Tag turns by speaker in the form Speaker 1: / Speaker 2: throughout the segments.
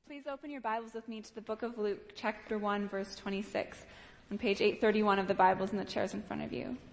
Speaker 1: Please open your Bibles with me to the book of Luke, chapter 1, verse 26, on page 831 of the Bibles in the chairs in front of you.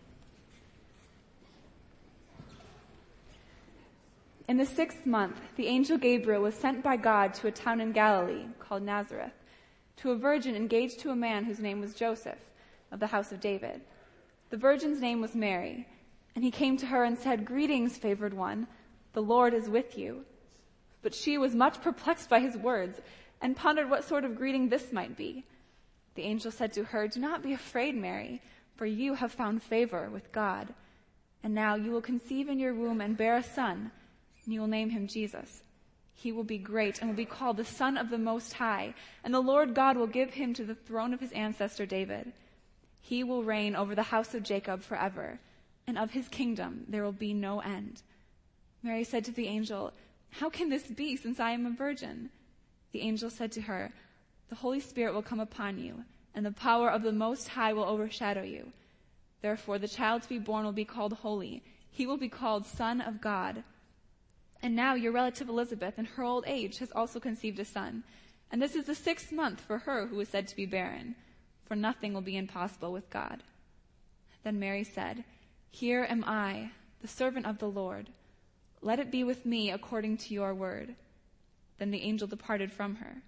Speaker 1: In the 6th month, the angel Gabriel was sent by God to a town in Galilee called Nazareth, to a virgin engaged to a man whose name was Joseph, of the house of David. The virgin's name was Mary, and he came to her and said, "Greetings, favored one, the Lord is with you." But she was much perplexed by his words and pondered what sort of greeting this might be. The angel said to her, "Do not be afraid, Mary, for you have found favor with God. And now you will conceive in your womb and bear a son, and you will name him Jesus. He will be great and will be called the Son of the Most High, and the Lord God will give him to the throne of his ancestor David. He will reign over the house of Jacob forever, and of his kingdom there will be no end." Mary said to the angel, "How can this be, since I am a virgin?" The angel said to her, "The Holy Spirit will come upon you, and the power of the Most High will overshadow you. Therefore the child to be born will be called holy. He will be called Son of God. And now your relative Elizabeth, in her old age, has also conceived a son. And this is the 6th month for her who is said to be barren, for nothing will be impossible with God." Then Mary said, "Here am I, the servant of the Lord. Let it be with me according to your word." Then the angel departed from her.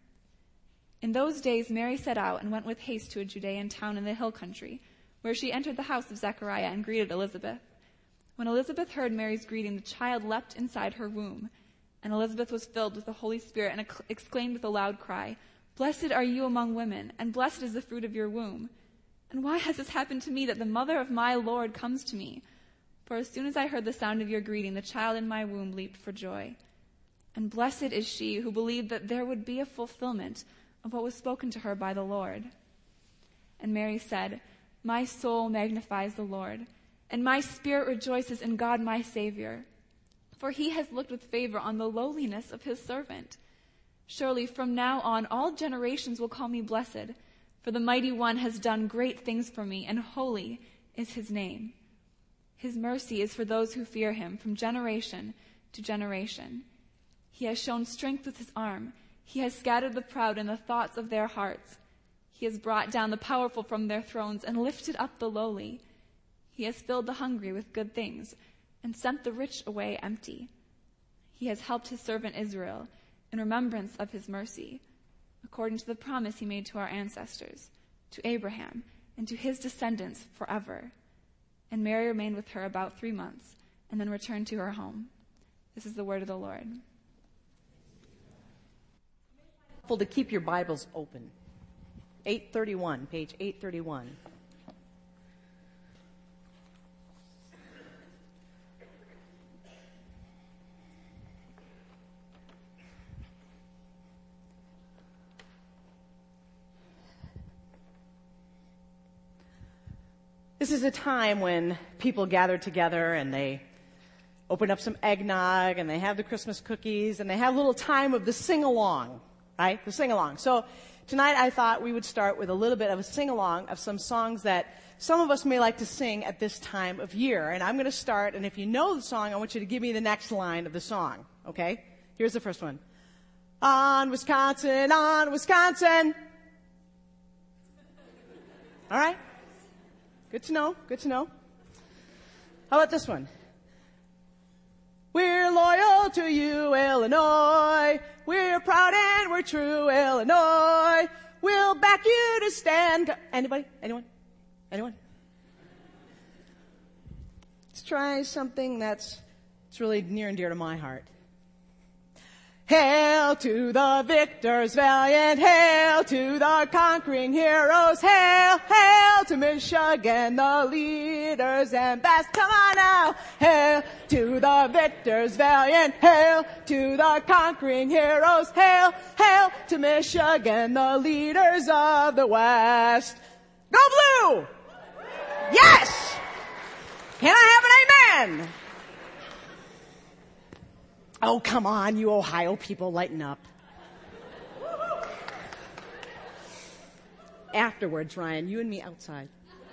Speaker 1: In those days Mary set out and went with haste to a Judean town in the hill country, where she entered the house of Zechariah and greeted Elizabeth. When Elizabeth heard Mary's greeting, the child leapt inside her womb, and Elizabeth was filled with the Holy Spirit and exclaimed with a loud cry, "Blessed are you among women, and blessed is the fruit of your womb. And why has this happened to me, that the mother of my Lord comes to me? For as soon as I heard the sound of your greeting, the child in my womb leaped for joy. And blessed is she who believed that there would be a fulfillment of what was spoken to her by the Lord." And Mary said, "My soul magnifies the Lord, and my spirit rejoices in God my Savior. For he has looked with favor on the lowliness of his servant. Surely from now on all generations will call me blessed, for the Mighty One has done great things for me, and holy is his name. His mercy is for those who fear him from generation to generation. He has shown strength with his arm. He has scattered the proud in the thoughts of their hearts. He has brought down the powerful from their thrones and lifted up the lowly. He has filled the hungry with good things and sent the rich away empty. He has helped his servant Israel in remembrance of his mercy, according to the promise he made to our ancestors, to Abraham, and to his descendants forever." And Mary remained with her about 3 months, and then returned to her home. This is the word of the Lord.
Speaker 2: Helpful to keep your Bibles open. 831, page 831. This is a time when people gather together and they open up some eggnog and they have the Christmas cookies and they have a little time of the sing-along, right? The sing-along. So tonight I thought we would start with a little bit of a sing-along of some songs that some of us may like to sing at this time of year. And I'm going to start, and if you know the song, I want you to give me the next line of the song, okay? Here's the first one. On Wisconsin, on Wisconsin. All right? Good to know, good to know. How about this one? We're loyal to you, Illinois. We're proud and we're true, Illinois. We'll back you to stand. Anybody? Anyone? Anyone? Let's try something that's really near and dear to my heart. Hail to the victors valiant, hail to the conquering heroes, hail, hail to Michigan, the leaders and best. Come on now. Hail to the victors valiant, hail to the conquering heroes, hail, hail to Michigan, the leaders of the West. Go blue! Yes! Can I have an amen? Oh, come on, you Ohio people, lighten up. Afterwards, Ryan, you and me outside.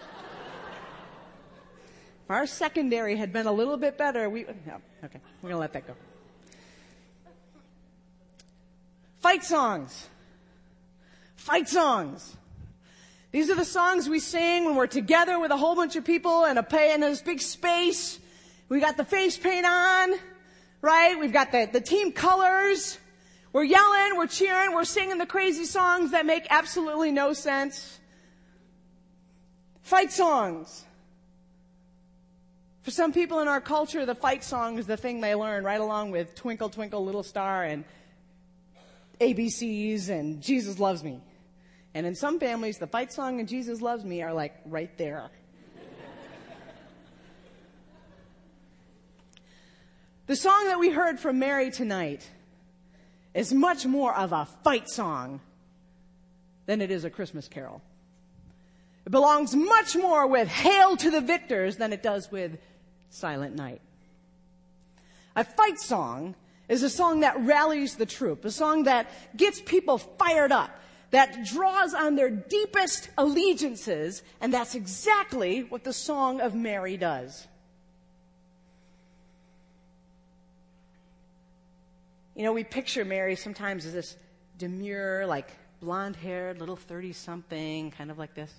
Speaker 2: If our secondary had been a little bit better, no, okay, we're going to let that go. Fight songs. Fight songs. These are the songs we sing when we're together with a whole bunch of people in this big space. We got the face paint on, right? We've got the team colors. We're yelling, we're cheering, we're singing the crazy songs that make absolutely no sense. Fight songs. For some people in our culture, the fight song is the thing they learn right along with Twinkle, Twinkle, Little Star and ABCs and Jesus Loves Me. And in some families, the fight song and Jesus Loves Me are like right there. The song that we heard from Mary tonight is much more of a fight song than it is a Christmas carol. It belongs much more with Hail to the Victors than it does with Silent Night. A fight song is a song that rallies the troop, a song that gets people fired up, that draws on their deepest allegiances, and that's exactly what the Song of Mary does. You know, we picture Mary sometimes as this demure, like blonde-haired, little 30-something, kind of like this.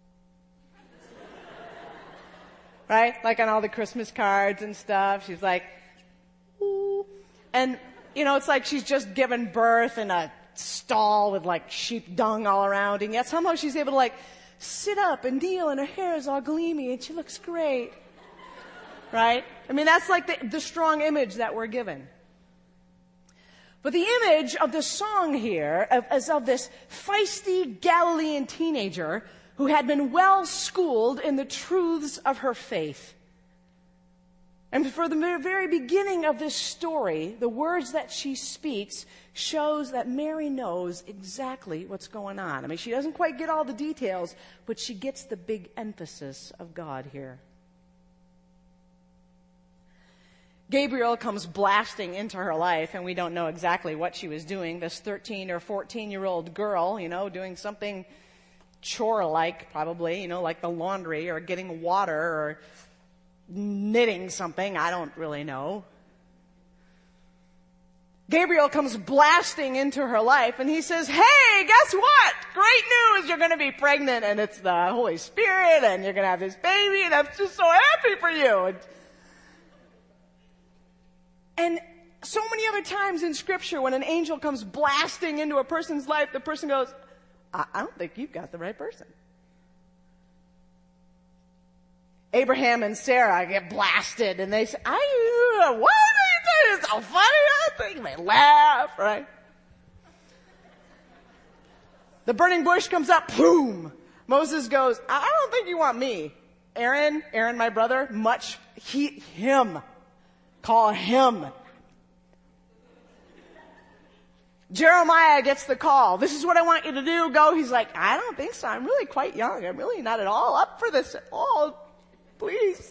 Speaker 2: Right? Like on all the Christmas cards and stuff. She's like, ooh. And, you know, it's like she's just given birth in a stall with like sheep dung all around. And yet somehow she's able to like sit up and kneel and her hair is all gleamy and she looks great. Right? I mean, that's like the strong image that we're given. But the image of the song here is of this feisty Galilean teenager who had been well schooled in the truths of her faith. And for the very beginning of this story, the words that she speaks shows that Mary knows exactly what's going on. I mean, she doesn't quite get all the details, but she gets the big emphasis of God here. Gabriel comes blasting into her life, and we don't know exactly what she was doing. This 13 or 14-year-old girl, you know, doing something chore-like, probably, you know, like the laundry or getting water or knitting something. I don't really know. Gabriel comes blasting into her life, and he says, hey, guess what? Great news! You're going to be pregnant, and it's the Holy Spirit, and you're going to have this baby, and I'm just so happy for you. And so many other times in Scripture, when an angel comes blasting into a person's life, the person goes, I don't think you've got the right person. Abraham and Sarah get blasted, and they say, what are you doing? It's so funny, I think. They laugh, right? The burning bush comes up, boom. Moses goes, I don't think you want me. Aaron, my brother, him. Call him. Jeremiah gets the call. This is what I want you to do. Go. He's like, I don't think so. I'm really quite young. I'm really not at all up for this at all. Please.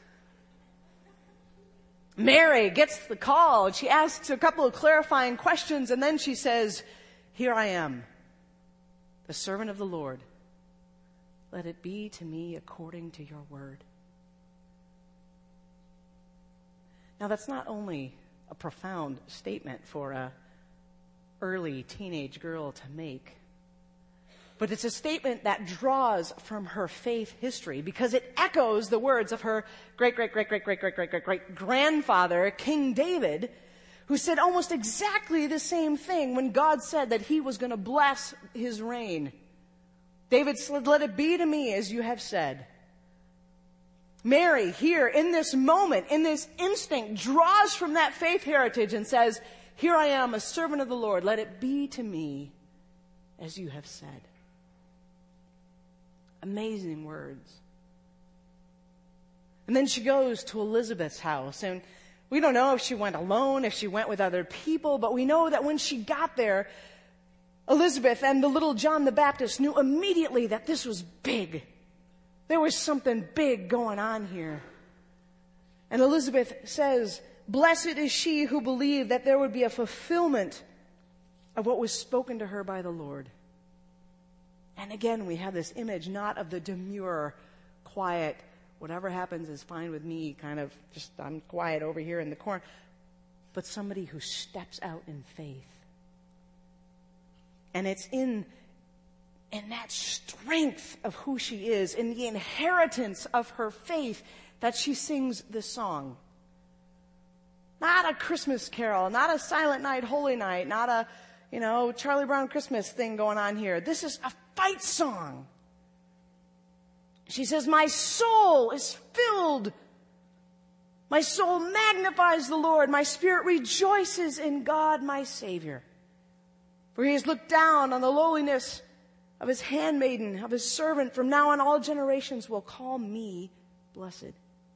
Speaker 2: Mary gets the call. And she asks a couple of clarifying questions, and then she says, here I am, the servant of the Lord. Let it be to me according to your word. Now, that's not only a profound statement for a early teenage girl to make, but it's a statement that draws from her faith history because it echoes the words of her great-great-great-great-great-great-great-great-grandfather, King David, who said almost exactly the same thing when God said that he was going to bless his reign. David said, let it be to me as you have said. Mary, here, in this moment, in this instinct, draws from that faith heritage and says, here I am, a servant of the Lord. Let it be to me as you have said. Amazing words. And then she goes to Elizabeth's house, and we don't know if she went alone, if she went with other people, but we know that when she got there, Elizabeth and the little John the Baptist knew immediately that this was big. There was something big going on here. And Elizabeth says, blessed is she who believed that there would be a fulfillment of what was spoken to her by the Lord. And again, we have this image not of the demure, quiet, whatever happens is fine with me, kind of just I'm quiet over here in the corner, but somebody who steps out in faith. And it's in that strength of who she is, in the inheritance of her faith, that she sings this song. Not a Christmas carol, not a Silent Night, Holy Night, not a, Charlie Brown Christmas thing going on here. This is a fight song. She says, my soul is filled. My soul magnifies the Lord. My spirit rejoices in God, my Savior. For he has looked down on the lowliness of his handmaiden, of his servant. From now on, all generations will call me blessed.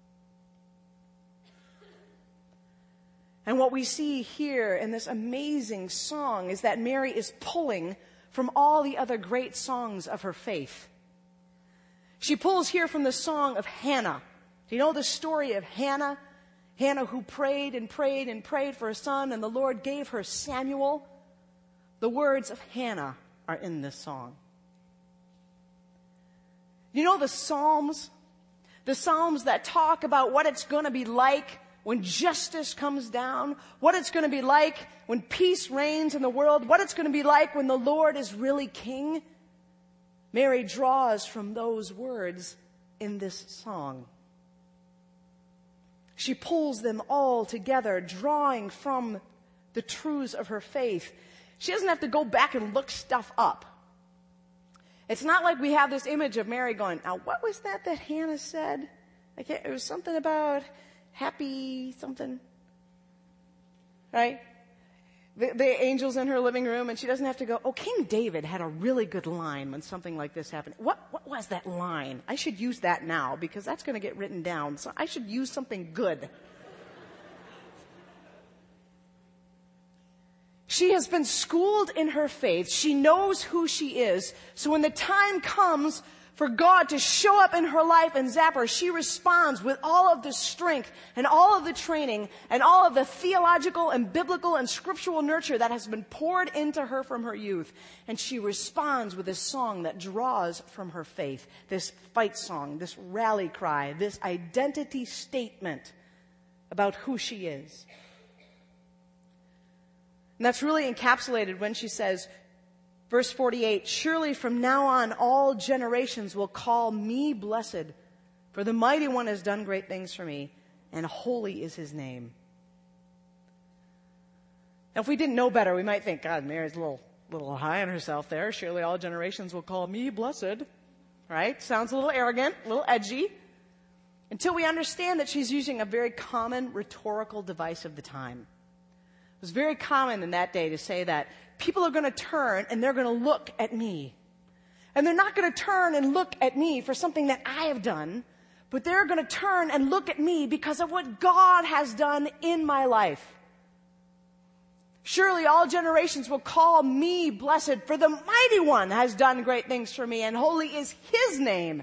Speaker 2: And what we see here in this amazing song is that Mary is pulling from all the other great songs of her faith. She pulls here from the song of Hannah. Do you know the story of Hannah? Hannah who prayed and prayed and prayed for a son, and the Lord gave her Samuel. The words of Hannah are in this song. You know the Psalms? The Psalms that talk about what it's going to be like when justice comes down, what it's going to be like when peace reigns in the world, what it's going to be like when the Lord is really king. Mary draws from those words in this song. She pulls them all together, drawing from the truths of her faith. She doesn't have to go back and look stuff up. It's not like we have this image of Mary going, now what was that Hannah said? It was something about happy something, right? The angel's in her living room, and she doesn't have to go, King David had a really good line when something like this happened. What was that line? I should use that now, because that's going to get written down. So I should use something good. She has been schooled in her faith. She knows who she is. So when the time comes for God to show up in her life and zap her, she responds with all of the strength and all of the training and all of the theological and biblical and scriptural nurture that has been poured into her from her youth. And she responds with this song that draws from her faith, this fight song, this rally cry, this identity statement about who she is. And that's really encapsulated when she says, verse 48, surely from now on all generations will call me blessed, for the Mighty One has done great things for me, and holy is his name. Now, if we didn't know better, we might think, God, Mary's a little high on herself there. Surely all generations will call me blessed. Right? Sounds a little arrogant, a little edgy. Until we understand that she's using a very common rhetorical device of the time. It was very common in that day to say that people are going to turn and they're going to look at me. And they're not going to turn and look at me for something that I have done, but they're going to turn and look at me because of what God has done in my life. Surely all generations will call me blessed, for the Mighty One has done great things for me, and holy is his name.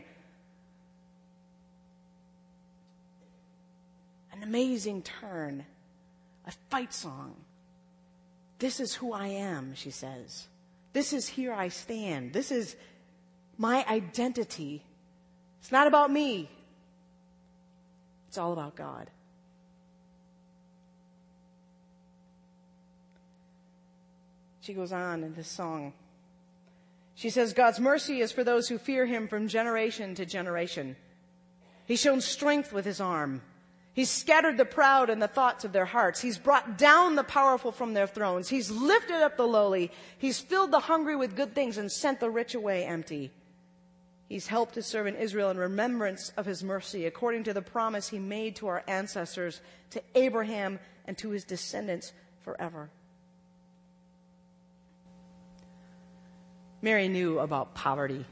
Speaker 2: An amazing turn. A fight song. This is who I am, she says. This is here I stand. This is my identity. It's not about me. It's all about God. She goes on in this song. She says, God's mercy is for those who fear him from generation to generation. He's shown strength with his arm. He's scattered the proud in the thoughts of their hearts. He's brought down the powerful from their thrones. He's lifted up the lowly. He's filled the hungry with good things and sent the rich away empty. He's helped his servant Israel in remembrance of his mercy, according to the promise he made to our ancestors, to Abraham and to his descendants forever. Mary knew about poverty.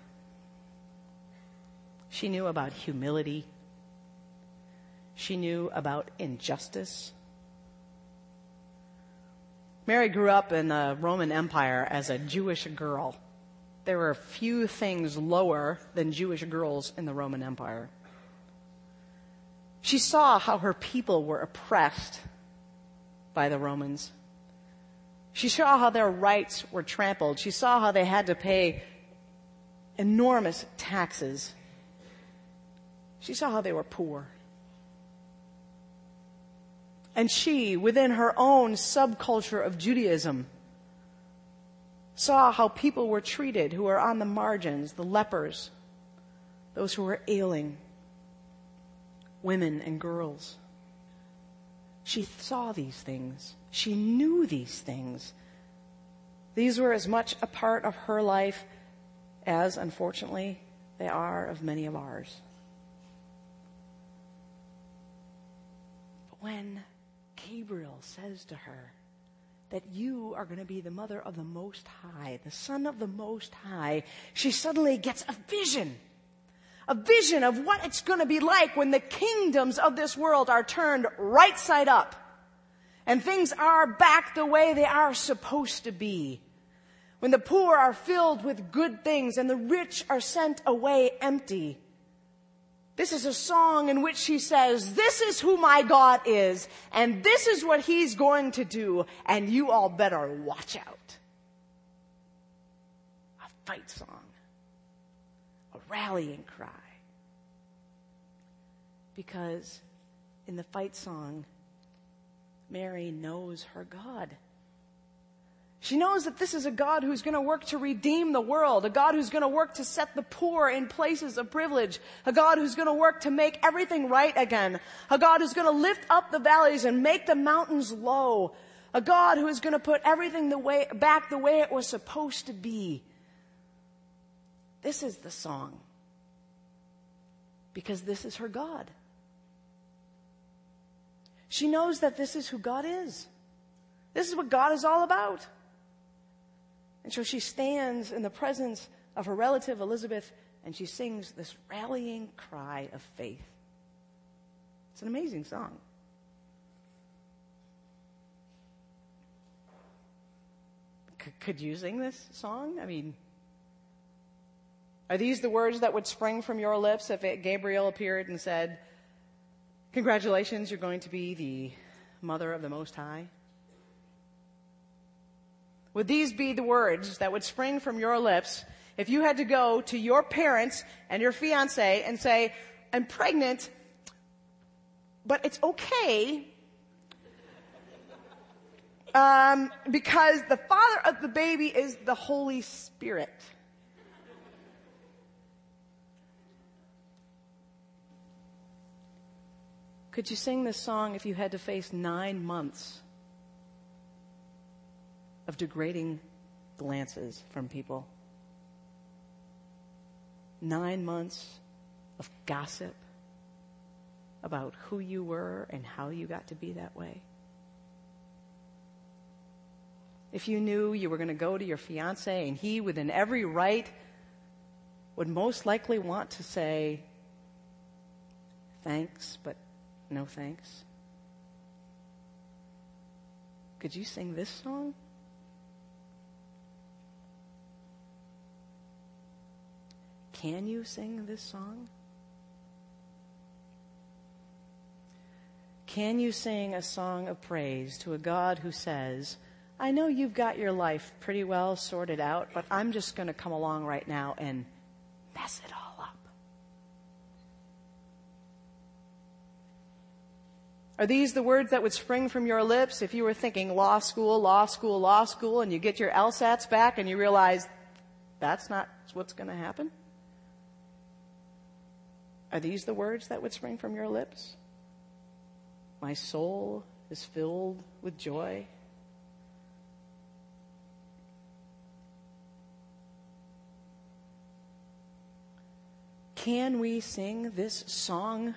Speaker 2: She knew about humility. She knew about injustice. Mary grew up in the Roman Empire as a Jewish girl. There were few things lower than Jewish girls in the Roman Empire. She saw how her people were oppressed by the Romans. She saw how their rights were trampled. She saw how they had to pay enormous taxes. She saw how they were poor. And she, within her own subculture of Judaism, saw how people were treated who were on the margins, the lepers, those who were ailing, women and girls. She saw these things. She knew these things. These were as much a part of her life as, unfortunately, they are of many of ours. But when Gabriel says to her that you are going to be the mother of the Most High, the Son of the Most High, she suddenly gets a vision of what it's going to be like when the kingdoms of this world are turned right side up and things are back the way they are supposed to be. When the poor are filled with good things and the rich are sent away empty. This is a song in which she says, this is who my God is, and this is what he's going to do, and you all better watch out. A fight song. A rallying cry. Because in the fight song, Mary knows her God. She knows that this is a God who's going to work to redeem the world, a God who's going to work to set the poor in places of privilege, a God who's going to work to make everything right again, a God who's going to lift up the valleys and make the mountains low, a God who is going to put everything back the way it was supposed to be. This is the song. Because this is her God. She knows that this is who God is. This is what God is all about. And so she stands in the presence of her relative Elizabeth and she sings this rallying cry of faith. It's an amazing song. Could you sing this song? I mean, are these the words that would spring from your lips if Gabriel appeared and said, congratulations, you're going to be the mother of the Most High? Would these be the words that would spring from your lips if you had to go to your parents and your fiancé and say, I'm pregnant, but it's okay because the father of the baby is the Holy Spirit? Could you sing this song if you had to face 9 months of degrading glances from people? 9 months of gossip about who you were and how you got to be that way? If you knew you were going to go to your fiancé and he, within every right, would most likely want to say, thanks, but no thanks. Could you sing this song? Can you sing this song? Can you sing a song of praise to a God who says, I know you've got your life pretty well sorted out, but I'm just going to come along right now and mess it all up? Are these the words that would spring from your lips if you were thinking law school, law school, law school, and you get your LSATs back and you realize that's not what's going to happen? Are these the words that would spring from your lips? My soul is filled with joy. Can we sing this song?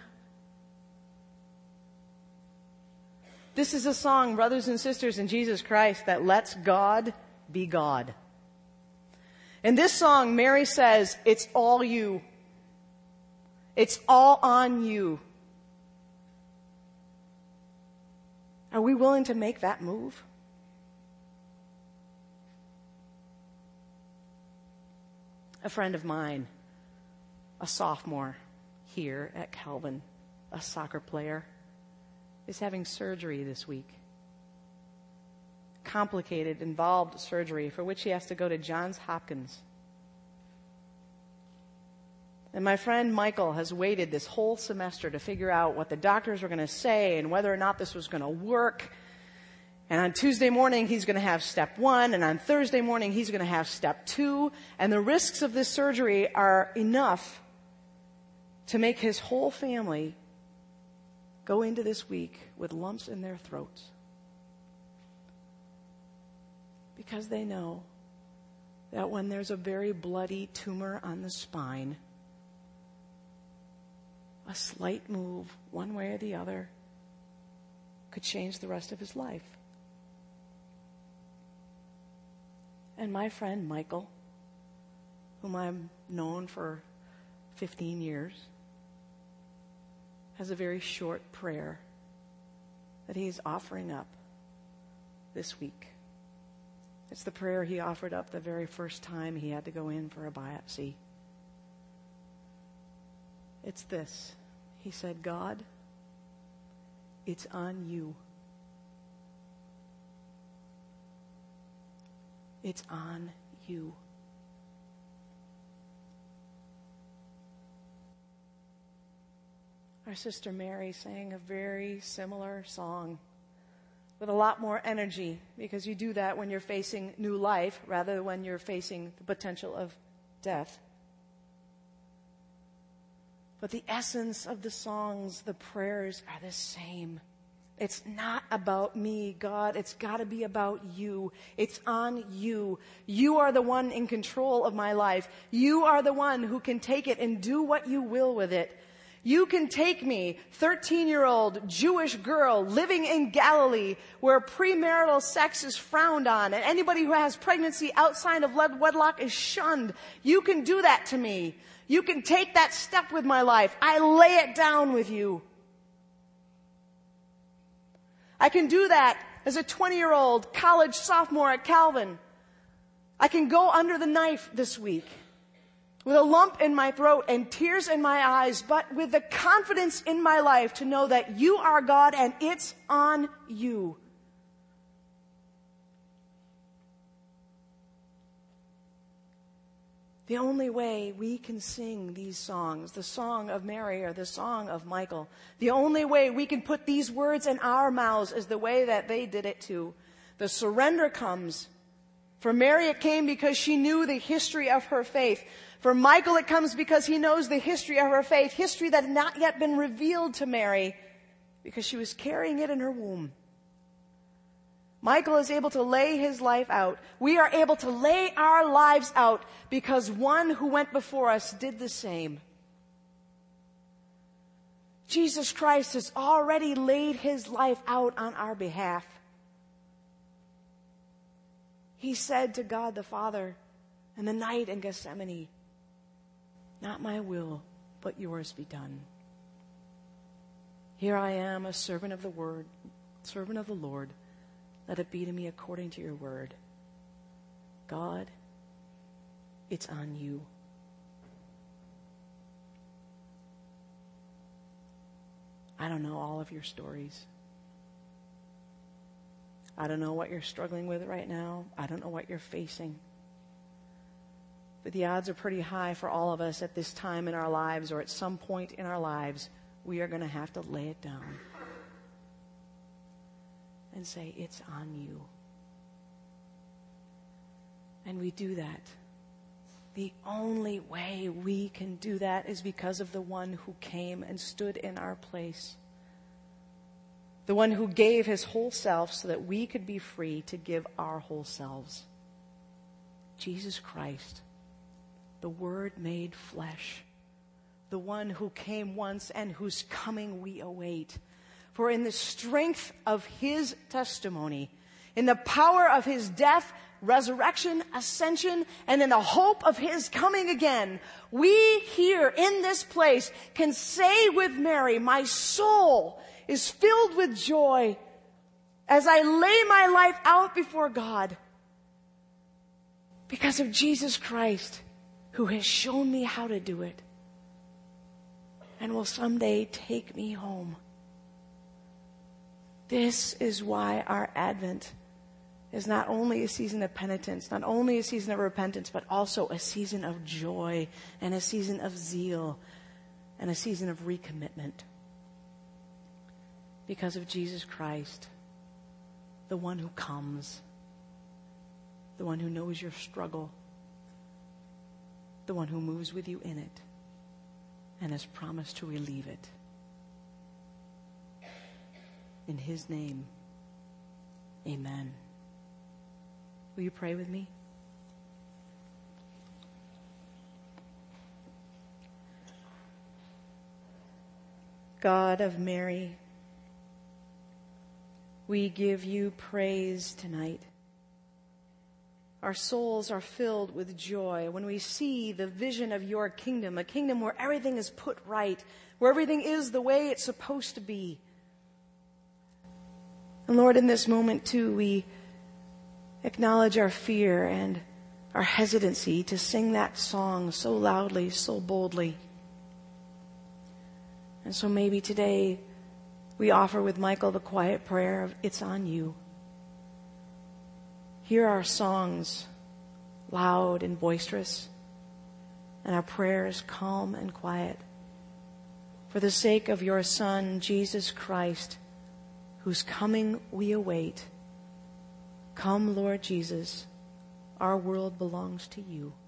Speaker 2: This is a song, brothers and sisters in Jesus Christ, that lets God be God. In this song, Mary says, it's all you. It's all on you. Are we willing to make that move? A friend of mine, a sophomore here at Calvin, a soccer player, is having surgery this week. Complicated, involved surgery for which he has to go to Johns Hopkins. And my friend Michael has waited this whole semester to figure out what the doctors were going to say and whether or not this was going to work. And on Tuesday morning, he's going to have step 1. And on Thursday morning, he's going to have step 2. And the risks of this surgery are enough to make his whole family go into this week with lumps in their throats. Because they know that when there's a very bloody tumor on the spine, a slight move one way or the other could change the rest of his life. And my friend Michael, whom I've known for 15 years, has a very short prayer that he's offering up this week. It's the prayer he offered up the very first time he had to go in for a biopsy. It's this. He said, God, it's on you. It's on you. Our sister Mary sang a very similar song with a lot more energy, because you do that when you're facing new life rather than when you're facing the potential of death. But the essence of the songs, the prayers are the same. It's not about me, God. It's got to be about you. It's on you. You are the one in control of my life. You are the one who can take it and do what you will with it. You can take me, 13-year-old Jewish girl living in Galilee where premarital sex is frowned on and anybody who has pregnancy outside of wedlock is shunned. You can do that to me. You can take that step with my life. I lay it down with you. I can do that as a 20-year-old college sophomore at Calvin. I can go under the knife this week with a lump in my throat and tears in my eyes, but with the confidence in my life to know that you are God and it's on you. The only way we can sing these songs, the song of Mary or the song of Michael, the only way we can put these words in our mouths is the way that they did it too. The surrender comes. For Mary, it came because she knew the history of her faith. For Michael, it comes because he knows the history of her faith, history that had not yet been revealed to Mary because she was carrying it in her womb. Michael is able to lay his life out. We are able to lay our lives out because one who went before us did the same. Jesus Christ has already laid his life out on our behalf. He said to God the Father in the night in Gethsemane, "Not my will, but yours be done. Here I am, a servant of the word, servant of the Lord. Let it be to me according to your word." God, it's on you. I don't know all of your stories. I don't know what you're struggling with right now. I don't know what you're facing. But the odds are pretty high for all of us at this time in our lives, or at some point in our lives, we are going to have to lay it down and say, it's on you. And we do that. The only way we can do that is because of the one who came and stood in our place. The one who gave his whole self so that we could be free to give our whole selves. Jesus Christ, the Word made flesh. The one who came once and whose coming we await. For in the strength of his testimony, in the power of his death, resurrection, ascension, and in the hope of his coming again, we here in this place can say with Mary, my soul is filled with joy as I lay my life out before God because of Jesus Christ, who has shown me how to do it and will someday take me home. This is why our Advent is not only a season of penitence, not only a season of repentance, but also a season of joy and a season of zeal and a season of recommitment. Because of Jesus Christ, the one who comes, the one who knows your struggle, the one who moves with you in it and has promised to relieve it. In his name, amen. Will you pray with me? God of Mary, we give you praise tonight. Our souls are filled with joy when we see the vision of your kingdom, a kingdom where everything is put right, where everything is the way it's supposed to be. And Lord, in this moment too, we acknowledge our fear and our hesitancy to sing that song so loudly, so boldly. And so maybe today we offer with Michael the quiet prayer of, it's on you. Hear our songs loud and boisterous, and our prayers calm and quiet. For the sake of your Son, Jesus Christ, whose coming we await. Come, Lord Jesus, our world belongs to you.